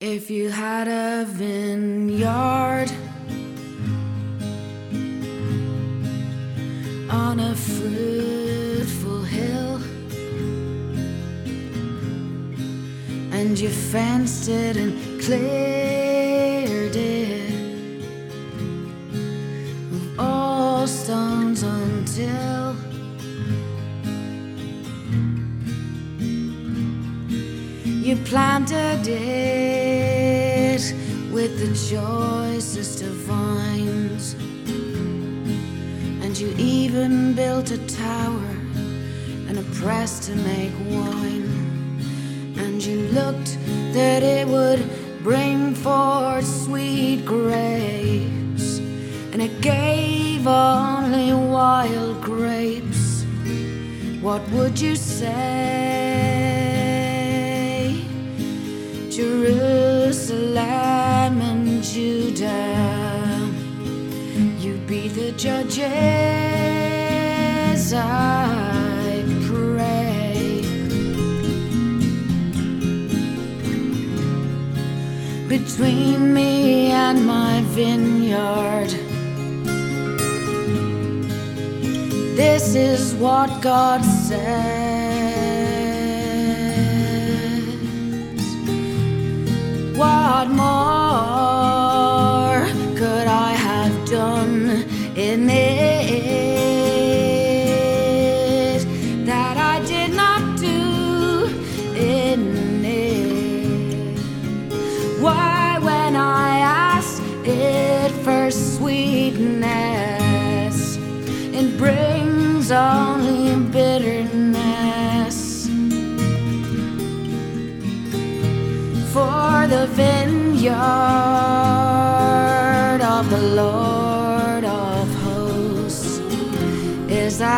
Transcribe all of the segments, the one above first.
If you had a vineyard on a fruitful hill, and you fenced it and cleared it of all stones until you planted it with the choicest of vines, and you even built a tower and a press to make wine, and you looked that it would bring forth sweet grapes, and it gave only wild grapes. What would you say, Jerusalem and Judah? You'd be the judges, I pray. Between me and my vineyard, this is what God says. What more could I have done in it that I did not do in it? Why, when I asked it for sweetness, it brings only bitterness. For the vineyard of the Lord of hosts is the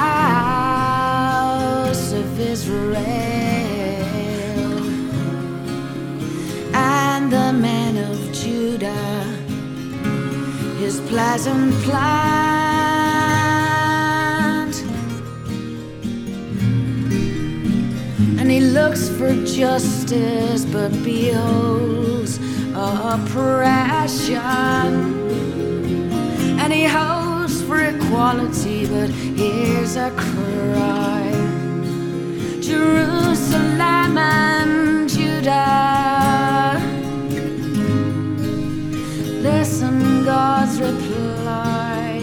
house of Israel, and the men of Judah his pleasant plant. And he looks for justice, but beholds oppression. And he hopes for equality, but hears a cry. Jerusalem and Judah, listen, God's reply.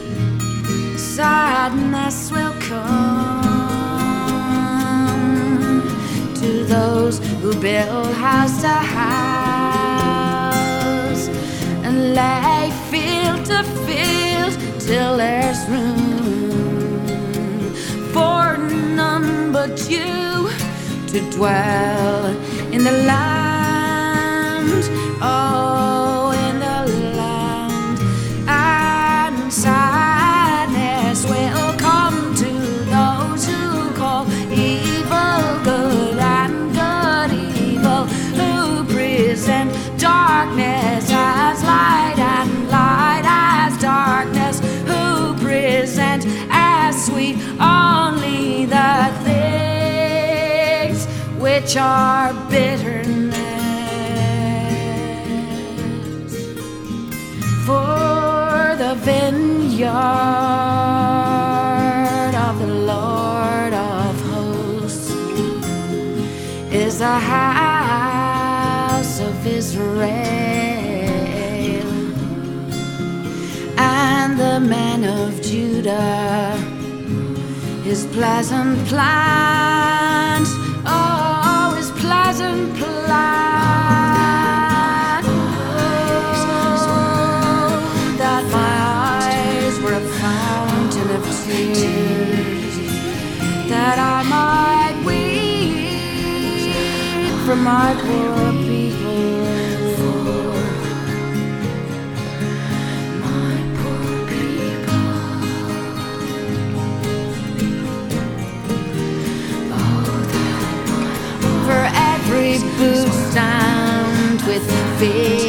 Sadness will come to those who build house to house and lay field to field till there's room for none but you to dwell in the land. Oh, in the land. And sadness will come to those who call evil good and good evil, who present darkness as light and light as darkness, who present as sweet only the things which are bitterness. For the vineyard of the Lord of hosts is the house of Israel, and the men of Judah his pleasant plant. Oh, his pleasant plant. That my eyes were a fountain of tears, that I might weep for my poor people. My poor people. Oh, that for every boot stand with fear